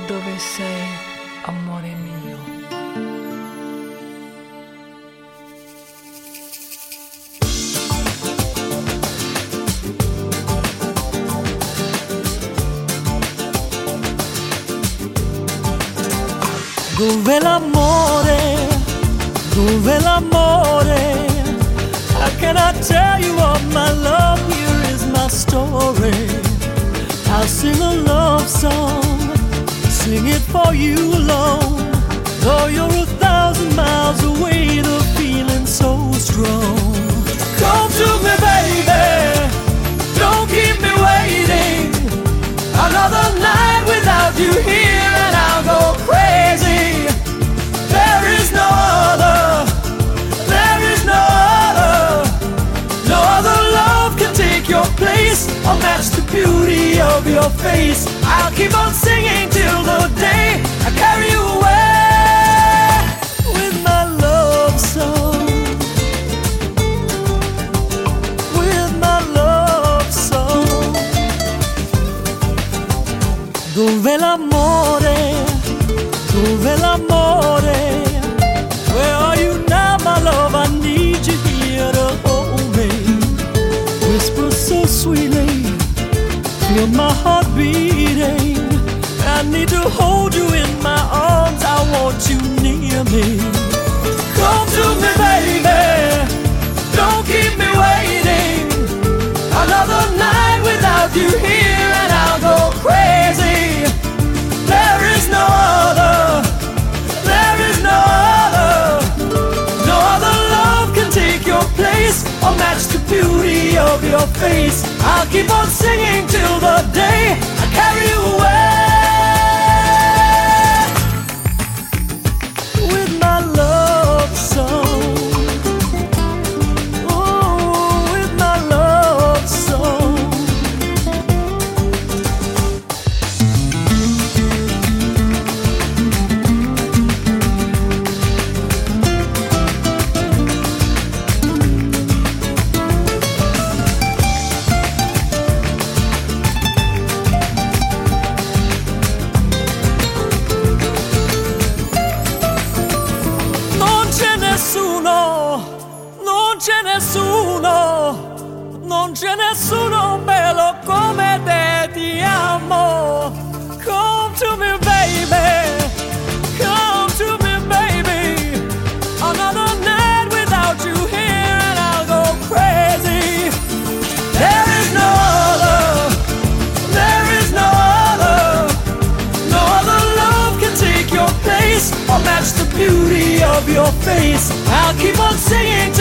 dove sei, amore mio. Dove l'amore, dove l'amore? How can I tell you of my love? Here is my story. I'll sing a love song, sing it for you alone. Though you're 1,000 miles away, the feeling's so strong. Come to me, baby, don't keep me waiting. Another night without you here and I'll go crazy. There is no other, there is no other. No other love can take your place or match the beauty of your face. I'll keep on singing till the day I carry you away with my love song. With my love song. Dove l'amore? Dove l'amore? Where are you now, my love? I need you here to hold me. Whisper so sweetly, feel my heart beating. I need to hold you in my arms, I want you near me. Come to me, baby, don't keep me waiting. Another night without you here and I'll go crazy. There is no other, there is no other. No other love can take your place or match the beauty of your face. I'll keep on singing till the day I carry you away with my love song. Oh, with my love song. Non c'è nessuno bello come te, ti amo. Come to me, baby, come to me, baby. Another night without you here and I'll go crazy. There is no other, there is no other. No other love can take your place or match the beauty of your face. I'll keep on singing